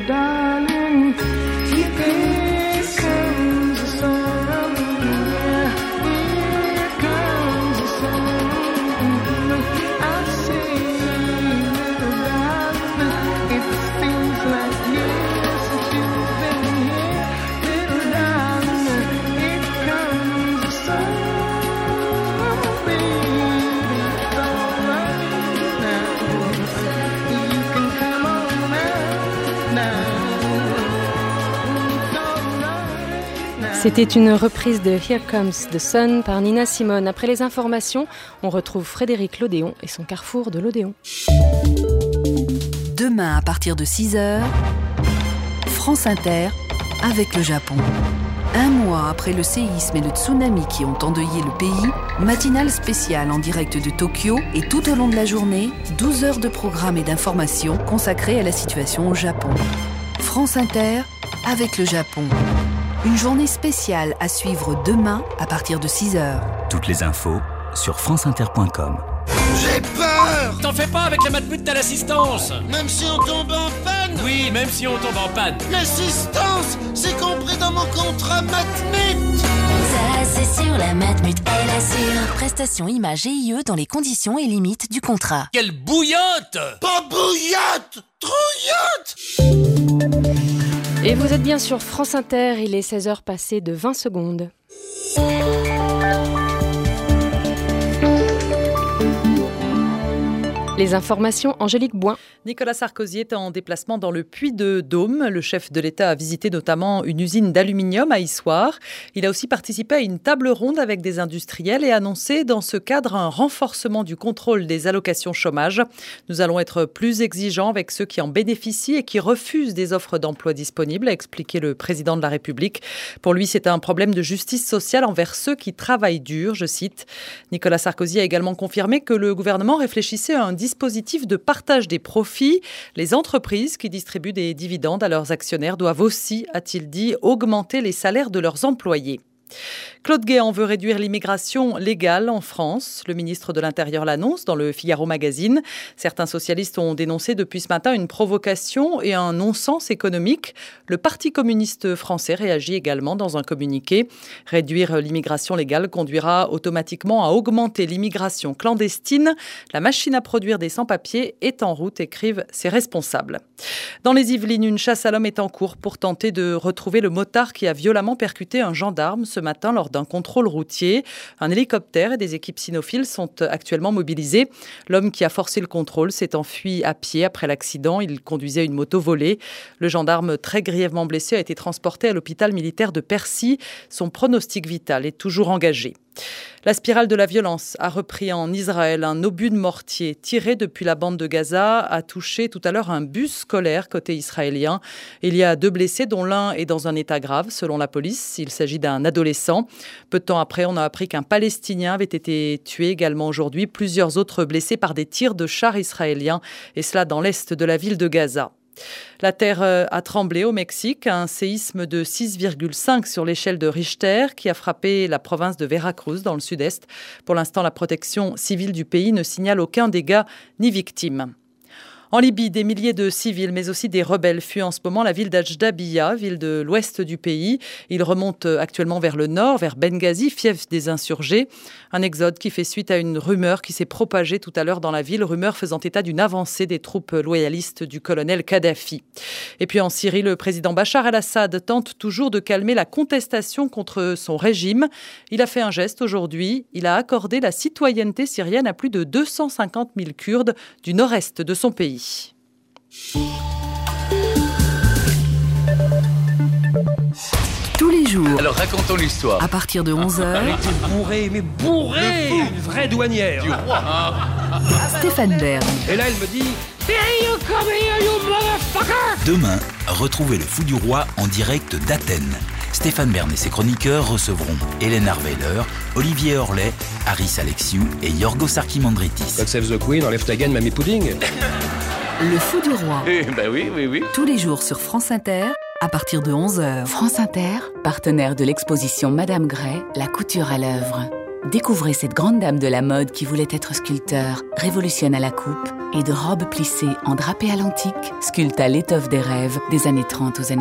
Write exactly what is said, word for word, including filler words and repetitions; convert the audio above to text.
darling. Here comes the sun. Yeah, here comes the sun. I say, little darling, it seems like years since you've been here. Little darling, here comes the sun. C'était une reprise de Here Comes the Sun par Nina Simone. Après les informations, on retrouve Frédéric Lodéon et son carrefour de l'Odéon. Demain à partir de six heures, France Inter avec le Japon. Un mois après le séisme et le tsunami qui ont endeuillé le pays, matinale spéciale en direct de Tokyo et tout au long de la journée, douze heures de programmes et d'informations consacrées à la situation au Japon. France Inter avec le Japon. Une journée spéciale à suivre demain à partir de six heures. Toutes les infos sur franceinter point com. J'ai peur! T'en fais pas avec la matmut, t'as l'assistance! Même si on tombe en panne? Oui, même si on tombe en panne. L'assistance, c'est compris dans mon contrat matmut! Ça, c'est sûr, la matmut, elle assure. Prestation image G I E dans les conditions et limites du contrat. Quelle bouillotte! Pas bouillotte! Trouillotte! Et vous êtes bien sur France Inter, il est seize heures passées de vingt secondes. Les informations, Angélique Boin. Nicolas Sarkozy est en déplacement dans le Puy-de-Dôme. Le chef de l'État a visité notamment une usine d'aluminium à Issoire. Il a aussi participé à une table ronde avec des industriels et annoncé dans ce cadre un renforcement du contrôle des allocations chômage. Nous allons être plus exigeants avec ceux qui en bénéficient et qui refusent des offres d'emploi disponibles, a expliqué le président de la République. Pour lui, c'est un problème de justice sociale envers ceux qui travaillent dur, je cite. Nicolas Sarkozy a également confirmé que le gouvernement réfléchissait à un dispositif de partage des profits. Les entreprises qui distribuent des dividendes à leurs actionnaires doivent aussi, a-t-il dit, augmenter les salaires de leurs employés. Claude Guéant veut réduire l'immigration légale en France. Le ministre de l'Intérieur l'annonce dans le Figaro Magazine. Certains socialistes ont dénoncé depuis ce matin une provocation et un non-sens économique. Le Parti communiste français réagit également dans un communiqué. Réduire l'immigration légale conduira automatiquement à augmenter l'immigration clandestine. La machine à produire des sans-papiers est en route, écrivent ses responsables. Dans les Yvelines, une chasse à l'homme est en cours pour tenter de retrouver le motard qui a violemment percuté un gendarme ce matin lors d'un contrôle routier. Un hélicoptère et des équipes cynophiles sont actuellement mobilisés. L'homme qui a forcé le contrôle s'est enfui à pied après l'accident. Il conduisait une moto volée. Le gendarme, très grièvement blessé, a été transporté à l'hôpital militaire de Percy. Son pronostic vital est toujours engagé. La spirale de la violence a repris en Israël. Un obus de mortier tiré depuis la bande de Gaza a touché tout à l'heure un bus scolaire côté israélien. Il y a deux blessés dont l'un est dans un état grave selon la police. Il s'agit d'un adolescent. Peu de temps après, on a appris qu'un Palestinien avait été tué également aujourd'hui. Plusieurs autres blessés par des tirs de chars israéliens et cela dans l'est de la ville de Gaza. La terre a tremblé au Mexique, un séisme de six virgule cinq sur l'échelle de Richter qui a frappé la province de Veracruz dans le sud-est. Pour l'instant, la protection civile du pays ne signale aucun dégât ni victime. En Libye, des milliers de civils, mais aussi des rebelles, fuient en ce moment la ville d'Ajdabiya, ville de l'ouest du pays. Ils remontent actuellement vers le nord, vers Benghazi, fief des insurgés. Un exode qui fait suite à une rumeur qui s'est propagée tout à l'heure dans la ville, rumeur faisant état d'une avancée des troupes loyalistes du colonel Kadhafi. Et puis en Syrie, le président Bachar el-Assad tente toujours de calmer la contestation contre son régime. Il a fait un geste aujourd'hui. Il a accordé la citoyenneté syrienne à plus de deux cent cinquante mille Kurdes du nord-est de son pays. Tous les jours. Alors racontons l'histoire. À partir de onze heures. Elle était bourrée, mais bourrée, une vraie douanière. Du roi. Stéphane Bern. Et là, elle me dit... Demain, retrouvez le Fou du Roi en direct d'Athènes. Stéphane Bern et ses chroniqueurs recevront Hélène Arweiler, Olivier Orlet, Harris Alexiou et Yorgos Archimandritis. God save the Queen, enlève ta gaine, mamie pudding. Le Fou du Roi. Eh ben oui, oui, oui. Tous les jours sur France Inter, à partir de onze heures. France Inter, partenaire de l'exposition Madame Gray, la couture à l'œuvre. Découvrez cette grande dame de la mode qui voulait être sculpteur, révolutionne à la coupe, et de robes plissées en drapé à l'antique sculptent à l'étoffe des rêves des années trente aux années